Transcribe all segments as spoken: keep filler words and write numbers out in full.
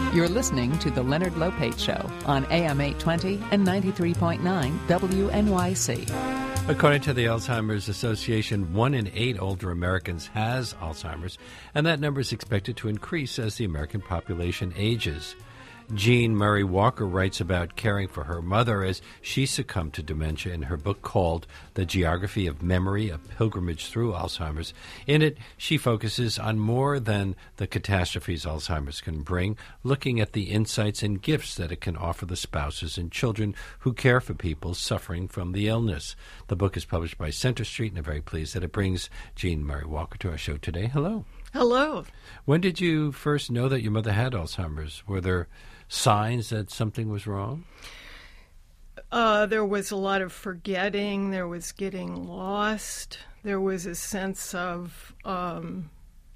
You're listening to The Leonard Lopate Show on A M eight twenty and ninety-three point nine W N Y C. According to the Alzheimer's Association, one in eight older Americans has Alzheimer's, and that number is expected to increase as the American population ages. Jean Murray Walker writes about caring for her mother as she succumbed to dementia in her book called The Geography of Memory, A Pilgrimage Through Alzheimer's. In it, she focuses on more than the catastrophes Alzheimer's can bring, looking at the insights and gifts that it can offer the spouses and children who care for people suffering from the illness. The book is published by Center Street, and I'm very pleased that it brings Jean Murray Walker to our show today. Hello. Hello. When did you first know that your mother had Alzheimer's? Were there signs that something was wrong? Uh, there was a lot of forgetting. There was getting lost. There was a sense of um,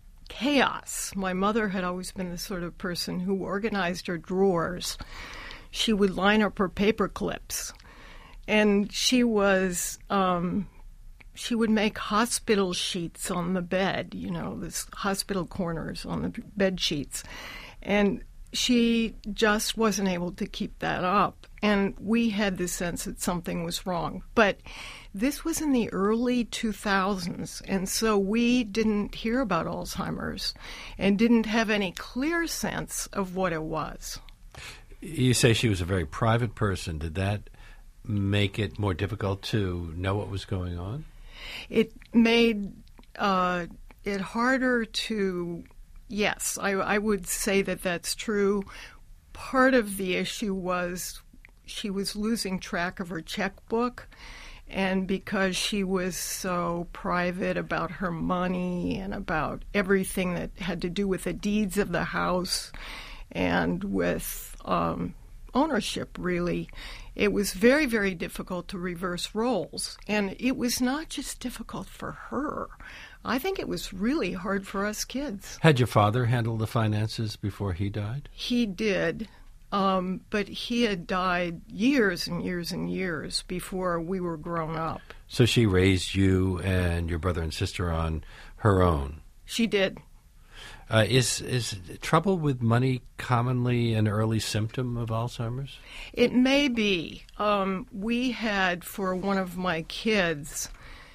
chaos. My mother had always been the sort of person who organized her drawers. She would line up her paper clips. And she was... Um, She would make hospital sheets on the bed, you know, this hospital corners on the bed sheets. And she just wasn't able to keep that up. And we had the sense that something was wrong. But this was in the early two thousands, and so we didn't hear about Alzheimer's and didn't have any clear sense of what it was. You say she was a very private person. Did that make it more difficult to know what was going on? It made uh, it harder to, yes, I, I would say that that's true. Part of the issue was she was losing track of her checkbook, and because she was so private about her money and about everything that had to do with the deeds of the house and with um, ownership, really, it was very, very difficult to reverse roles. And it was not just difficult for her. I think it was really hard for us kids. Had your father handled the finances before he died? He did, um, but he had died years and years and years before we were grown up. So she raised you and your brother and sister on her own? She did. Uh, is is trouble with money commonly an early symptom of Alzheimer's? It may be. Um, we had, for one of my kids,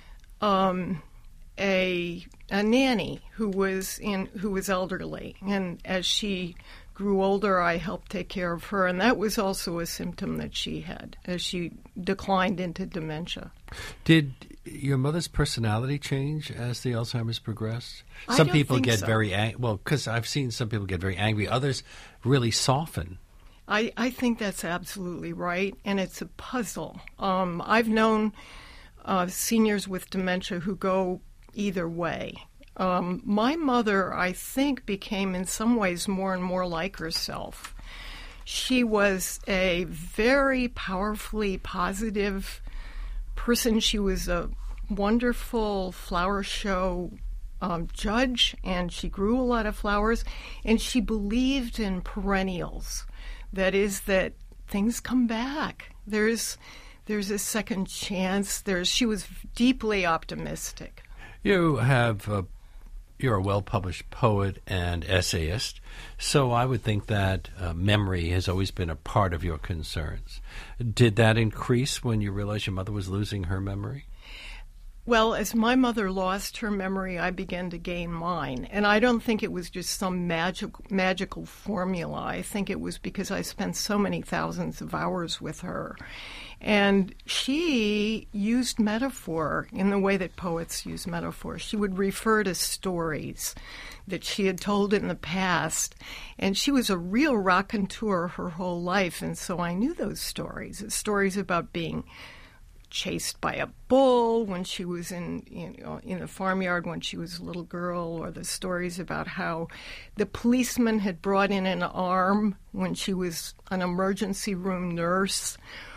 um, a a nanny who was in who was elderly, and as she grew older, I helped take care of her, and that was also a symptom that she had as she declined into dementia. Did your mother's personality change as the Alzheimer's progressed? I Some don't people think get so. very ang- well, because I've seen some people get very angry. Others really soften. I, I think that's absolutely right, and it's a puzzle. Um, I've known uh, seniors with dementia who go either way. Um, my mother, I think, became in some ways more and more like herself. She was a very powerfully positive person. She was a wonderful flower show um, judge, and she grew a lot of flowers, and she believed in perennials. That is, that things come back. There's there's a second chance. There's she was deeply optimistic. You have uh, you're a well-published poet and essayist, so I would think that uh, memory has always been a part of your concerns. Did that increase when you realized your mother was losing her memory? Well, as my mother lost her memory, I began to gain mine. And I don't think it was just some magic, magical formula. I think it was because I spent so many thousands of hours with her. And she used metaphor in the way that poets use metaphor. She would refer to stories that she had told in the past. And she was a real raconteur her whole life. And so I knew those stories, stories about being chased by a bull when she was in you know in the farmyard when she was a little girl, or the stories about how the policeman had brought in an arm when she was an emergency room nurse.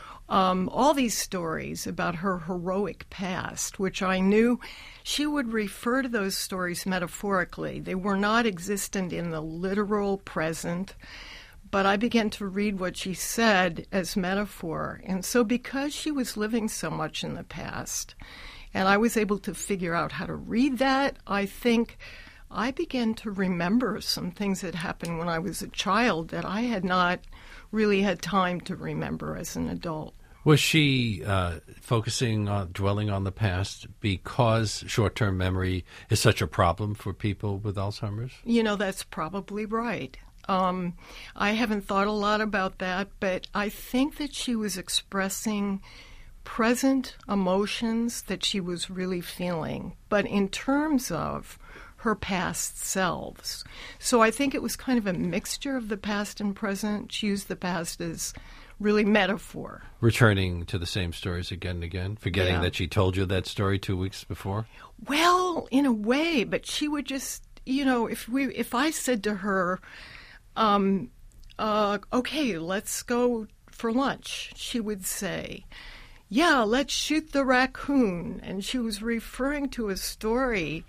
Um, all these stories about her heroic past, which I knew she would refer to those stories metaphorically. They were not existent in the literal present. But I began to read what she said as metaphor. And so because she was living so much in the past, and I was able to figure out how to read that, I think I began to remember some things that happened when I was a child that I had not really had time to remember as an adult. Was she uh, focusing on, dwelling on the past because short-term memory is such a problem for people with Alzheimer's? You know, that's probably right. Um, I haven't thought a lot about that, but I think that she was expressing present emotions that she was really feeling, but in terms of her past selves. So I think it was kind of a mixture of the past and present. She used the past as really metaphor. Returning to the same stories again and again, forgetting Yeah. that she told you that story two weeks before? Well, in a way, but she would just, you know, if we, if I said to her, um, uh, okay, let's go for lunch, she would say, yeah, let's shoot the raccoon. And she was referring to a story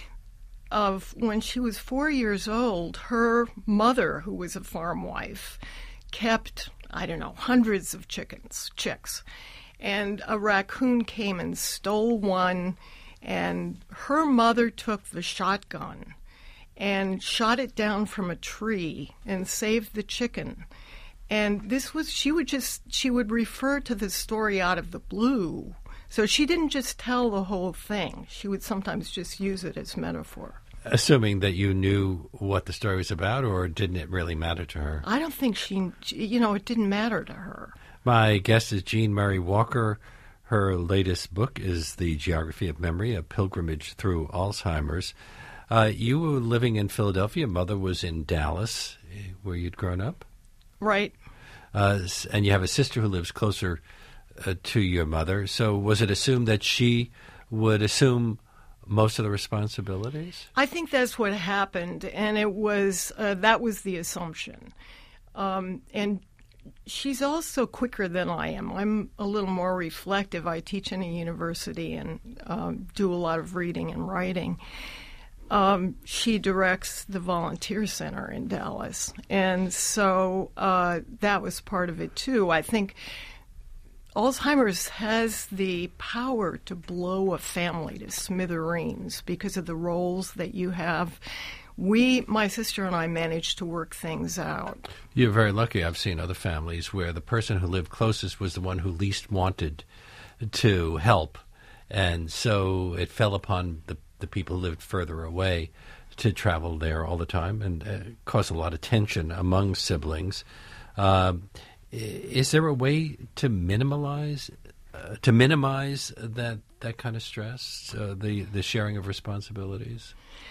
of when she was four years old, her mother, who was a farm wife, kept, I don't know, hundreds of chickens, chicks. And a raccoon came and stole one, and her mother took the shotgun and shot it down from a tree and saved the chicken. And this was, she would just, she would refer to the story out of the blue. So she didn't just tell the whole thing. She would sometimes just use it as metaphor. Assuming that you knew what the story was about, or didn't it really matter to her? I don't think she, you know, it didn't matter to her. My guest is Jean Murray Walker. Her latest book is The Geography of Memory, A Pilgrimage Through Alzheimer's. Uh, you were living in Philadelphia. Mother was in Dallas, where you'd grown up. Right. Uh, and you have a sister who lives closer uh, to your mother. So was it assumed that she would assume most of the responsibilities? I think that's what happened, and it was uh, that was the assumption. Um, and she's also quicker than I am. I'm a little more reflective. I teach in a university and um, do a lot of reading and writing. Um, she directs the volunteer center in Dallas, and so uh, that was part of it too. I think Alzheimer's has the power to blow a family to smithereens because of the roles that you have. We, my sister and I, managed to work things out. You're very lucky. I've seen other families where the person who lived closest was the one who least wanted to help, and so it fell upon the the people who lived further away to travel there all the time, and uh, caused a lot of tension among siblings. Um, is there a way to minimize uh, to minimize that that kind of stress, uh, the the sharing of responsibilities?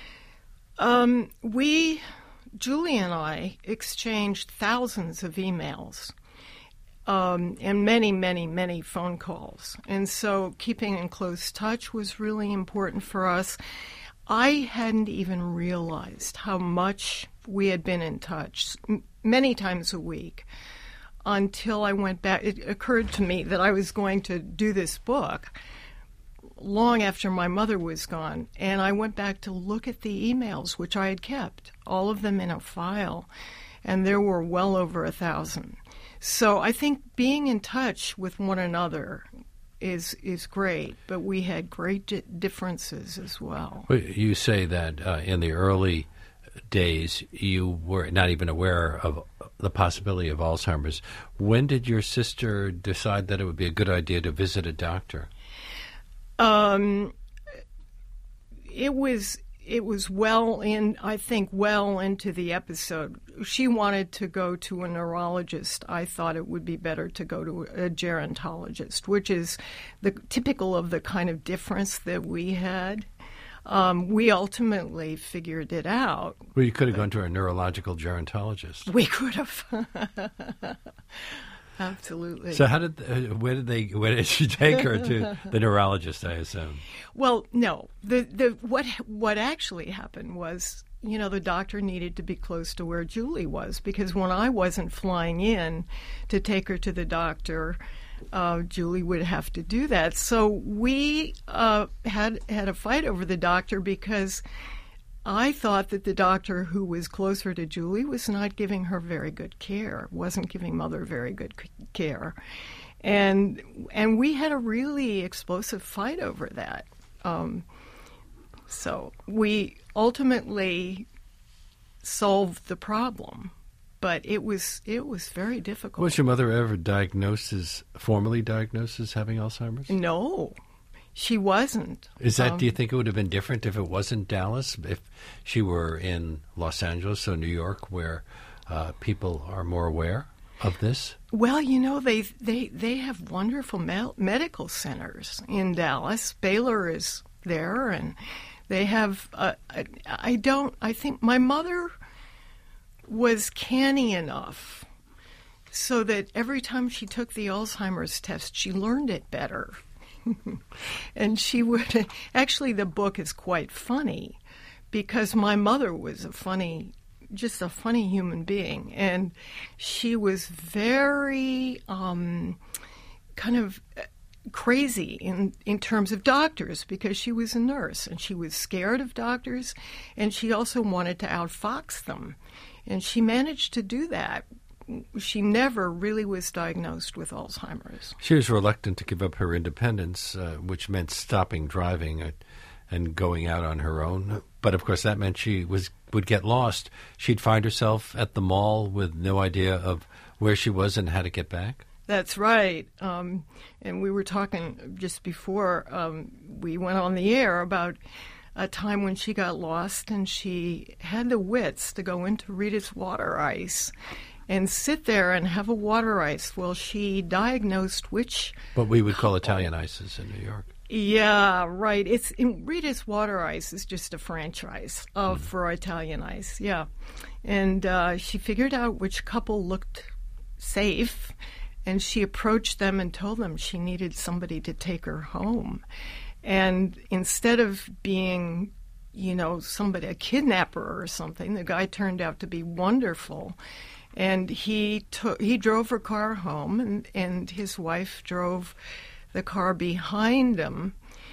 Um, we, Julie and I, exchanged thousands of emails. Um, and many, many, many phone calls. And so keeping in close touch was really important for us. I hadn't even realized how much we had been in touch, m- many times a week, until I went back. It occurred to me that I was going to do this book long after my mother was gone. And I went back to look at the emails, which I had kept, all of them in a file. And there were well over a thousand. So I think being in touch with one another is is great, but we had great di- differences as well. Well, you say that uh, in the early days you were not even aware of the possibility of Alzheimer's. When did your sister decide that it would be a good idea to visit a doctor? Um, it was it was well in, I think, well into the episode. She wanted to go to a neurologist. I thought it would be better to go to a gerontologist, which is the typical of the kind of difference that we had. Um, we ultimately figured it out. Well, you could have gone to a neurological gerontologist. We could have. Absolutely. So how did uh, where did they where did she take her to? The neurologist, I assume. Well, no. The the what what actually happened was, you know, the doctor needed to be close to where Julie was, because when I wasn't flying in to take her to the doctor, uh, Julie would have to do that. So we uh, had had a fight over the doctor because I thought that the doctor who was closer to Julie was not giving her very good care, wasn't giving Mother very good c- care. And and we had a really explosive fight over that. Um, So we ultimately solved the problem, but it was it was very difficult. Was your mother ever diagnosed as, formally diagnosed as having Alzheimer's? No, she wasn't. Is that, Um, do you think it would have been different if it wasn't Dallas, if she were in Los Angeles or New York, where uh, people are more aware of this? Well, you know, they they they have wonderful me- medical centers in Dallas. Baylor is there, and they have. Uh, I, I don't. I think my mother was canny enough so that every time she took the Alzheimer's test, she learned it better. And she would actually. The book is quite funny because my mother was a funny. just a funny human being, and she was very um, kind of crazy in, in terms of doctors because she was a nurse and she was scared of doctors, and she also wanted to outfox them, and she managed to do that. She never really was diagnosed with Alzheimer's. She was reluctant to give up her independence, uh, which meant stopping driving uh, and going out on her own. But, of course, that meant she was would get lost. She'd find herself at the mall with no idea of where she was and how to get back. That's right. Um, and we were talking just before um, we went on the air about a time when she got lost and she had the wits to go into Rita's Water Ice and sit there and have a water ice while she diagnosed which... What we would call Italian ices in New York. Yeah, right. It's in, Rita's Water Ice is just a franchise uh, mm. for Italian ice, yeah. And uh, she figured out which couple looked safe, and she approached them and told them she needed somebody to take her home. And instead of being, you know, somebody, a kidnapper or something, the guy turned out to be wonderful. And he took, he drove her car home, and, and his wife drove the car behind him,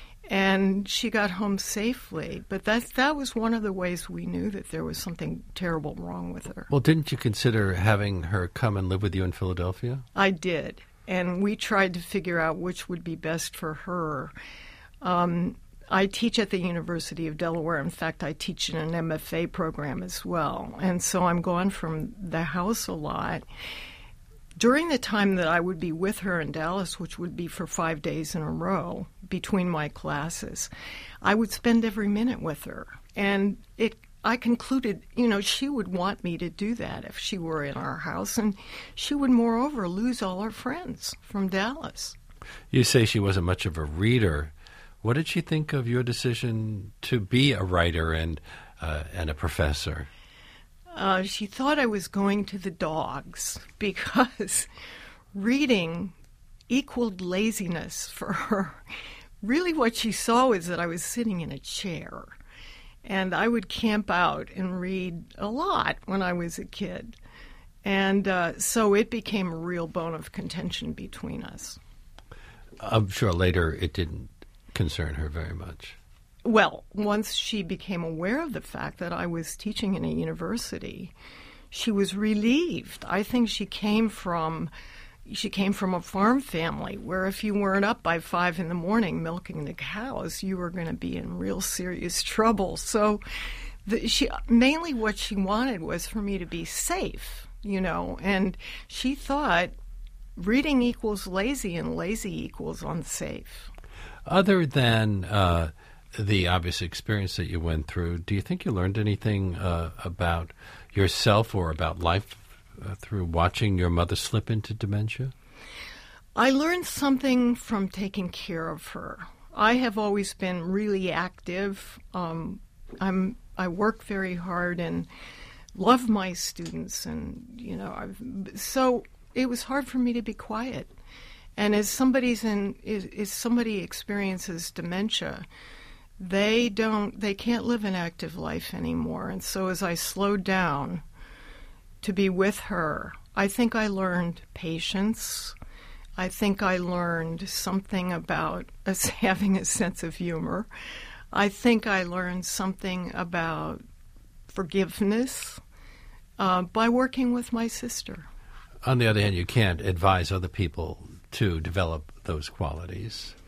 and she got home safely. But that that was one of the ways we knew that there was something terrible wrong with her. Well, didn't you consider having her come and live with you in Philadelphia? I did, and we tried to figure out which would be best for her. Um, I teach at the University of Delaware. In fact, I teach in an M F A program as well, and so I'm gone from the house a lot. During the time that I would be with her in Dallas, which would be for five days in a row between my classes, I would spend every minute with her. And it, I concluded, you know, she would want me to do that if she were in our house. And she would, moreover, lose all her friends from Dallas. You say she wasn't much of a reader. What did she think of your decision to be a writer and uh, and a professor? Uh, she thought I was going to the dogs because reading equaled laziness for her. Really what she saw was that I was sitting in a chair, and I would camp out and read a lot when I was a kid. And uh, so it became a real bone of contention between us. I'm sure later it didn't concern her very much. Well, once she became aware of the fact that I was teaching in a university, she was relieved. I think she came from she came from a farm family where if you weren't up by five in the morning milking the cows, you were going to be in real serious trouble. So the, she mainly what she wanted was for me to be safe, you know, and she thought reading equals lazy and lazy equals unsafe. Other than uh the obvious experience that you went through, do you think you learned anything uh, about yourself or about life uh, through watching your mother slip into dementia? I learned something from taking care of her. I have always been really active. Um, I'm I work very hard and love my students, and you know, I've, so it was hard for me to be quiet. And as somebody's in, is, is somebody experiences dementia, they don't, they can't live an active life anymore. And so as I slowed down to be with her, I think I learned patience. I think I learned something about us having a sense of humor. I think I learned something about forgiveness uh, by working with my sister. On the other hand, you can't advise other people to develop those qualities.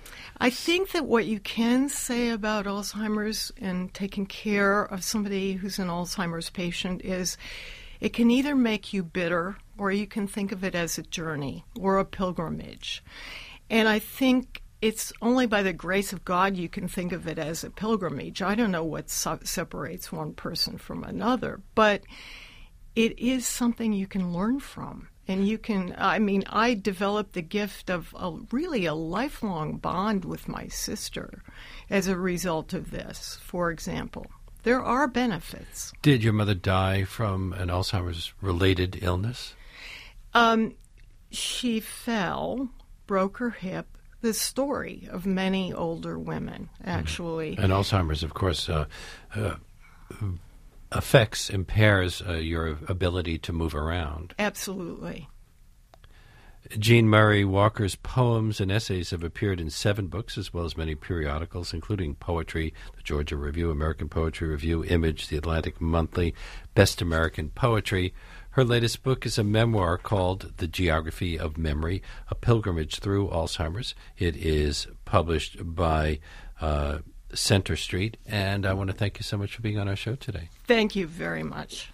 I think that what you can say about Alzheimer's and taking care of somebody who's an Alzheimer's patient is it can either make you bitter or you can think of it as a journey or a pilgrimage. And I think it's only by the grace of God you can think of it as a pilgrimage. I don't know what so- separates one person from another, but it is something you can learn from. And you can, I mean, I developed the gift of a, really a lifelong bond with my sister as a result of this, for example. There are benefits. Did your mother die from an Alzheimer's-related illness? Um, she fell, broke her hip, the story of many older women, actually. And Alzheimer's, of course, uh, uh, affects, impairs uh, your ability to move around. Absolutely. Jean Murray Walker's poems and essays have appeared in seven books, as well as many periodicals, including Poetry, the Georgia Review, American Poetry Review, Image, the Atlantic Monthly, Best American Poetry. Her latest book is a memoir called The Geography of Memory, A Pilgrimage Through Alzheimer's. It is published by uh, Center Street, and I want to thank you so much for being on our show today. Thank you very much.